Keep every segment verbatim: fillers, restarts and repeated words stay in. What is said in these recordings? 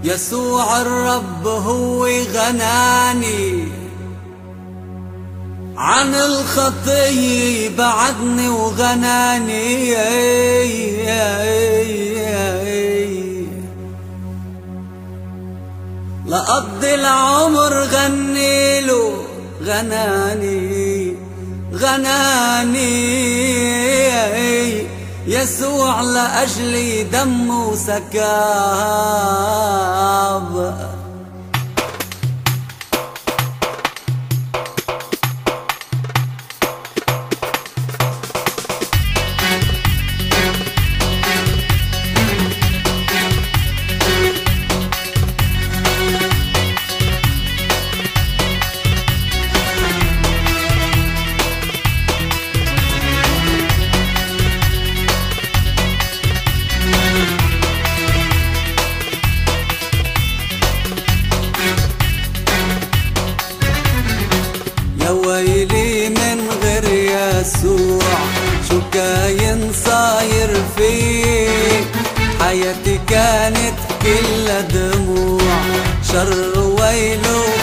يسوع الرب هو غناني عن الخطية، بعدني وغناني. لقضي العمر غنيله، غناني غناني. يسوع لأجلي دمه سكاب. يا ويلي من غير يسوع، شو كاين صاير فيه؟ حياتي كانت كلها دموع، شر ويل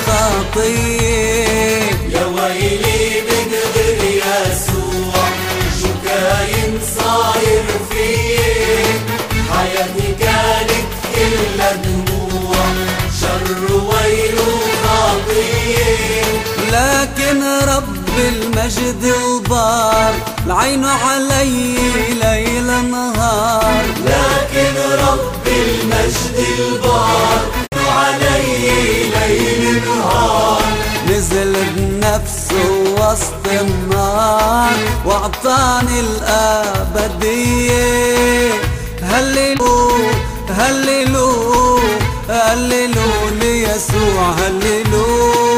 وخطيه. يا ويلي من غير يسوع، شو كاين صاير فيه؟ حياتي كانت كلها دموع، شر ويل وخطيه. لكن رب المجد البار لعينه علي ليل نهار. لكن رب المجد البار علي ليل نهار. نزل بنفسه وسط النار واعطاني الابديه. هللو هللو هللو ليسوع، هللو.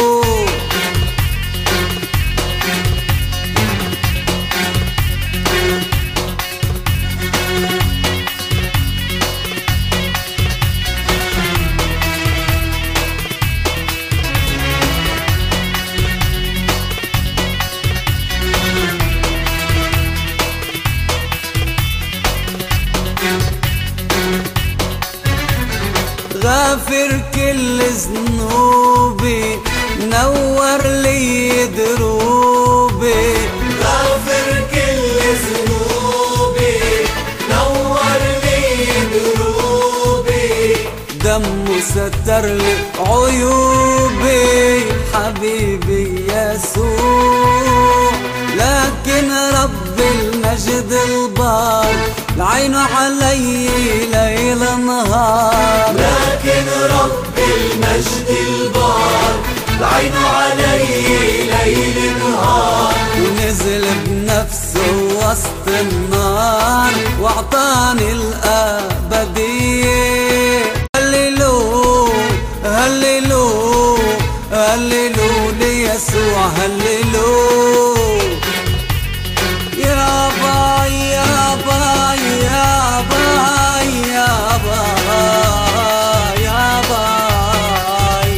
غافر كل ذنوبي، نور لي دروبي. غافر كل ذنوبي، نور لي دروبي. دمه ستر لي عيوبي، حبيبي يسوع. لكن رب المجد البار لعينه علي ليل نهار. لكن رب المجد البار لعينه علي ليل نهار. ونزل بنفسه وسط النار واعطاني الابديه. هللو هللو هللو ليسوع، هللو. يا باي يا باي يا باي يا باي يا باي.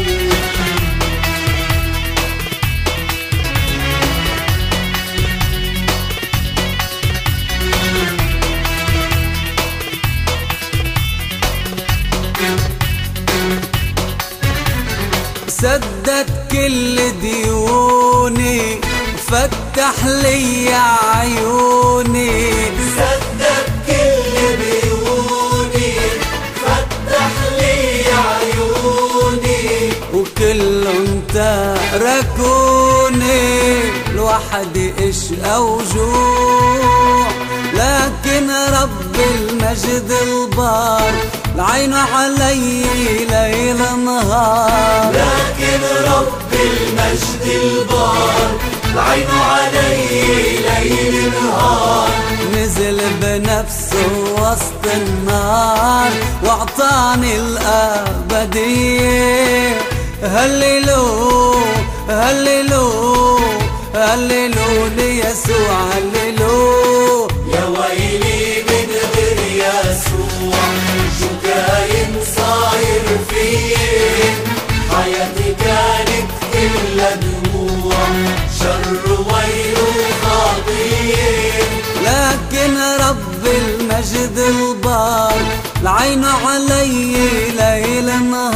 سدد كل ديوني، فتح لي عيوني. سدد كل ديوني، فتح لي عيوني. وكلهم تركوني لوحدي اشقى وجوع. لكن رب المجد البار لعينه علي ليل نهار. لكن رب المجد البار لعينه علي ليل نهار. نزل بنفسه وسط النار واعطاني الابديه. هللو هللو هللو ليسوع، هللو. يا ويلي من غير يسوع، شو كاين صاير فيه؟ حياتي كانت كلها دموع، شر ويل وخطيه. لكن رب المجد البار لعينه علي ليل نهار.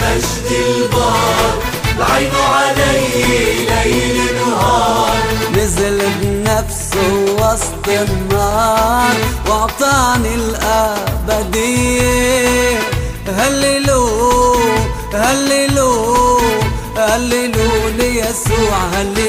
مجد البار لعينه علي ليل نهار. نزل بنفسه وسط النار واعطاني الابديه. هللو هللو هللو ليسوع هللو